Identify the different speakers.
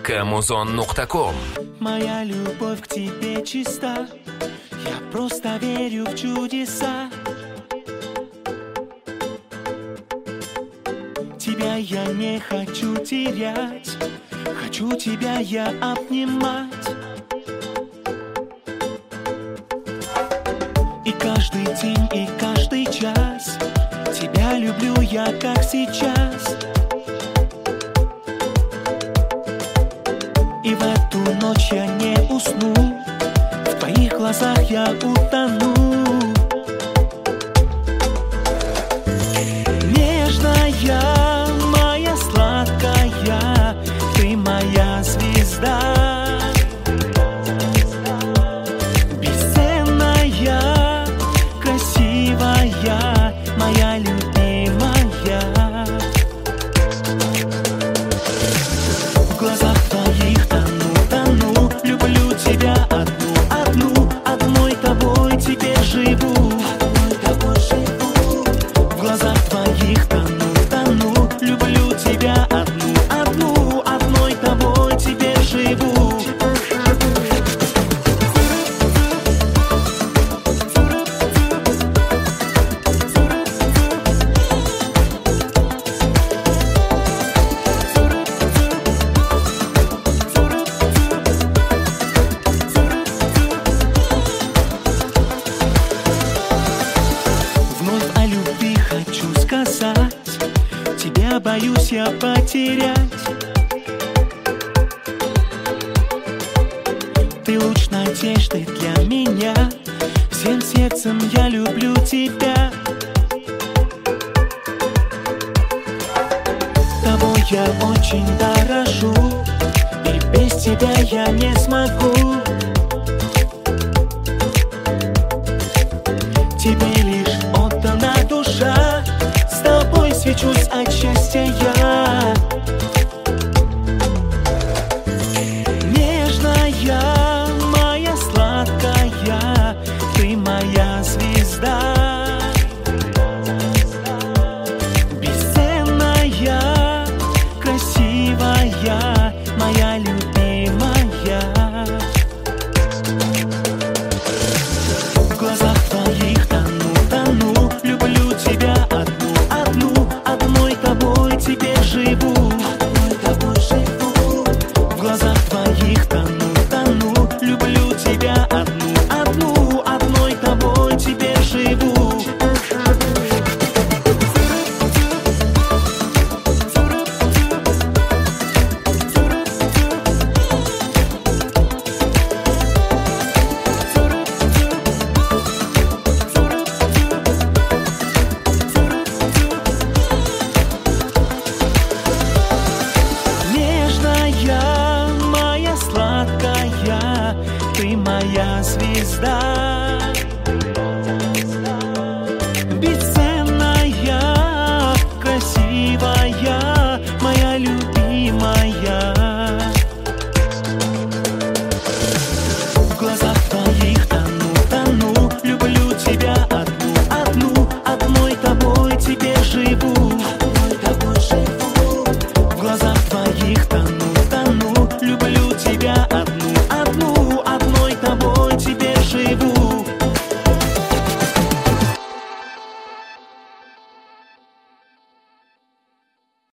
Speaker 1: kmuzon.com.
Speaker 2: Моя любовь к тебе чиста, я просто верю в чудеса. Тебя я не хочу терять, хочу тебя я обнимать. И каждый день, и каждый час тебя люблю я, как сейчас. И в эту ночь я не усну, в твоих глазах я утону. Нежная, моя сладкая, ты моя звезда. Бесценная, красивая, моя любимая. В глазах твоих тону, люблю тебя одну, одной тобой теперь живу. В глазах твоих тону, люблю тебя одну, одной тобой теперь живу. Вновь о любви хочу сказать, тебя боюсь я потерять. Ты луч надежды для меня, всем сердцем я люблю тебя. Тобой я очень дорожу, и без тебя я не смогу. Тебе лишь отдана душа, с тобой свечусь от счастья я. Нежная, моя сладкая, ты моя звезда.